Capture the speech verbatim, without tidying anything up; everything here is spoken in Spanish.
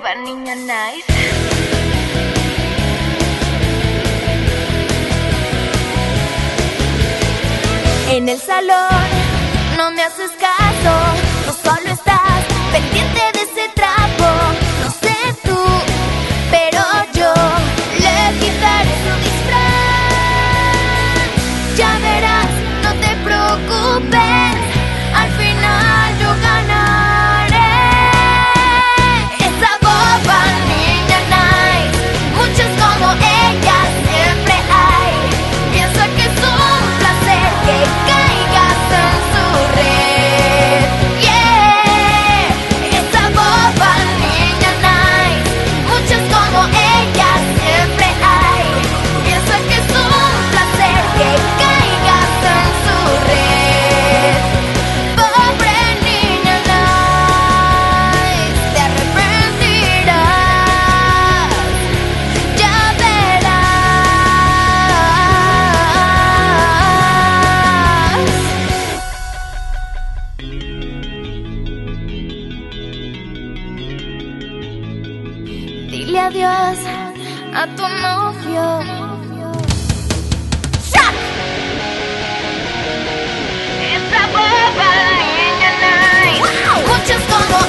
boba, niña nice. En el salón no me haces caso, tú solo estás pendiente de ese trapo. No sé tú, pero yo le quitaré su disfraz. Ya verás, no te preocupes, al final yo ganaré. Esa boba niña nice, muchas como ella siempre hay. Piensa que es un placer que caigas en su red. Yeah, esa boba niña nice, muchas como ella siempre hay. Piensa que es un placer que caigas en su red. Pobre niña nice, te arrepentirás, ya verás. Dile adiós a tu novio. ¡Shut! Esa boba niña nice, muchos como